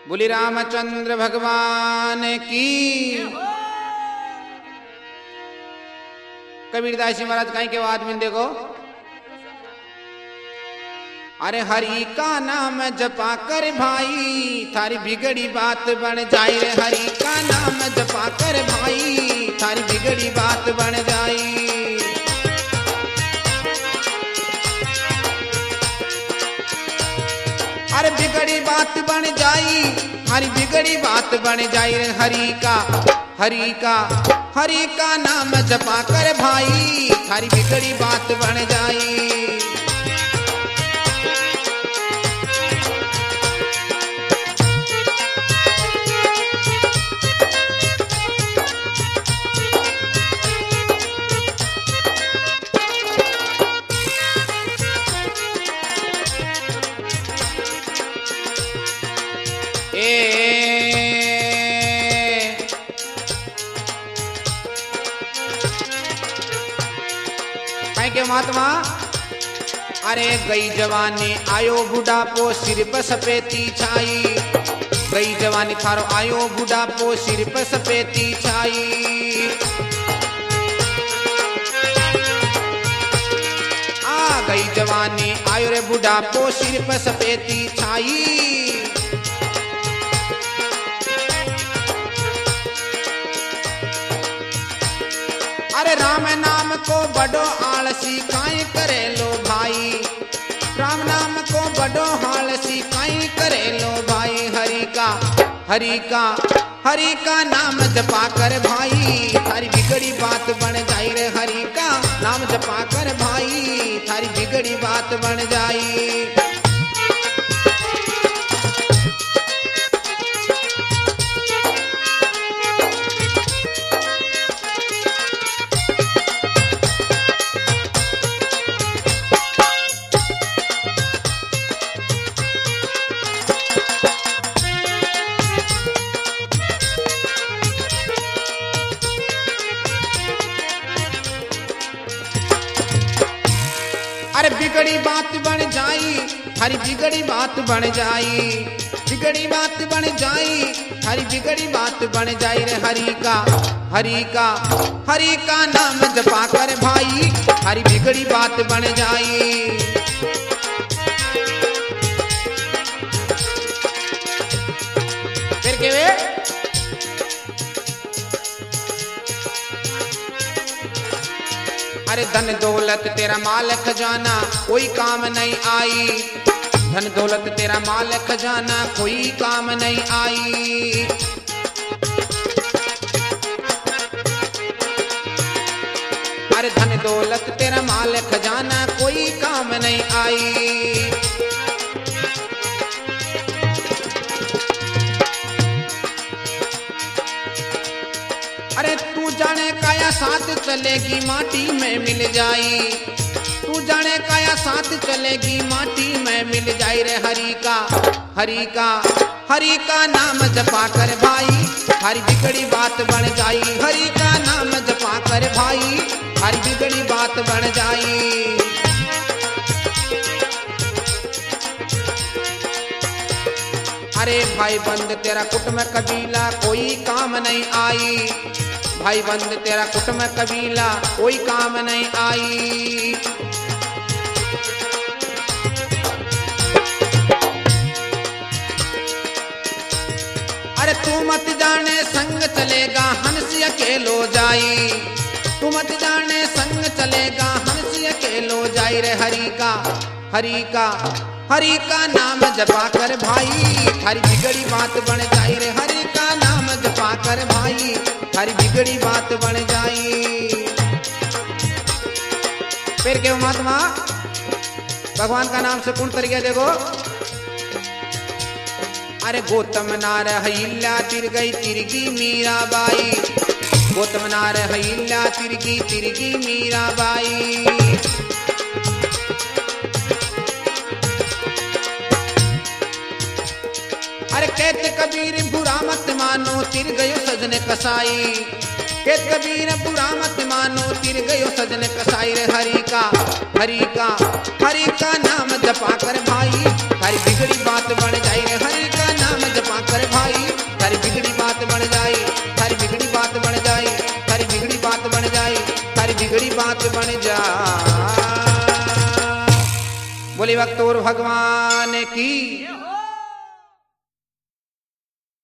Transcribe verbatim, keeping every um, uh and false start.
बोली रामचंद्र भगवान की। कबीरदास जी महाराज कहीं के बाद में देखो, अरे हरि का नाम जपा कर भाई थारी बिगड़ी बात बन जाए रे। हरि का नाम जपा कर भाई थारी बिगड़ी बात बन जाई। अरे बिगड़ी बात बन जाई, हरी बिगड़ी बात बन जाई रे। हरि का हरि का हरि का नाम जपा कर भाई थारी बिगड़ी बात बन जाई। के महात्मा, अरे गई जवानी आयो बुढ़ापो सिर पर सफेदी छाई। गई जवानी थारो आयो बुढ़ापो सिर पर सफेदी छाई। आ गई जवानी आयो रे बुढ़ापो सिर पर सफेदी छाई। अरे राम नाम को बड़ो आलसी काई करे लो भाई। राम नाम को बड़ो आलसी काई करे लो भाई। हरि का हरि का हरि का नाम जपा कर भाई थारी बिगड़ी बात बन जाई रे। हरि का नाम जपा कर भाई थारी बिगड़ी बात बन जाई। अरे बिगड़ी बात बन जाई, हरी बिगड़ी बात बन जाई। बिगड़ी बात बन जाई, हरी बिगड़ी बात बन जाई रे। हरि का हरि का हरि का नाम जपा कर भाई हरी बिगड़ी बात बन जाई। फिर के वे अरे धन दौलत तेरा माल खजाना कोई काम नहीं आई। धन दौलत तेरा माल खजाना कोई काम नहीं आई। अरे धन दौलत तेरा माल खजाना कोई काम नहीं आई। अरे तू जाने काया साथ चलेगी माटी में मिल जाई। तू जाने काया साथ चलेगी माटी में मिल जाई रे। हरि का हरि का हरि का नाम जपा कर भाई हरी बिगड़ी बात बन जाई। हरि का नाम जपा कर भाई हरी बिगड़ी बात बन जाई। अरे भाई बंद तेरा कुटुंब कबीला कोई काम नहीं आई। भाई बंद तेरा कुटुंब कबीला कोई काम नहीं आई। अरे तू मत जाने संग चलेगा हंस अकेलो जाई। तू मत जाने संग चलेगा हंस अकेलो जाई रे। हरि का हरि का हरि का नाम जपा कर भाई हरी बिगड़ी बात बन जाई रे। हरि का नाम जपा कर भाई हरी बिगड़ी बात बन जाई। फिर क्यों महात्मा भगवान का नाम से पूर्ण तरीके देखो। अरे गौतम नार हिल्ला तिर गई तिरगी मीराबाई। गौतम नार हिल्ला तिरगी तिरगी मीराबाई। अरे कहते कबीर बुरा मत मानो तिर गयो सजने कसाई। कहते कबीर बुरा मत मानो तिर गयो सजने कसाई रे। हरि का हरि का हरि का नाम जपा कर भाई हरी बिगड़ी बात बन जाई रे। हरि का नाम जपा कर बात बन जा। बोली भक्तोर भगवान की।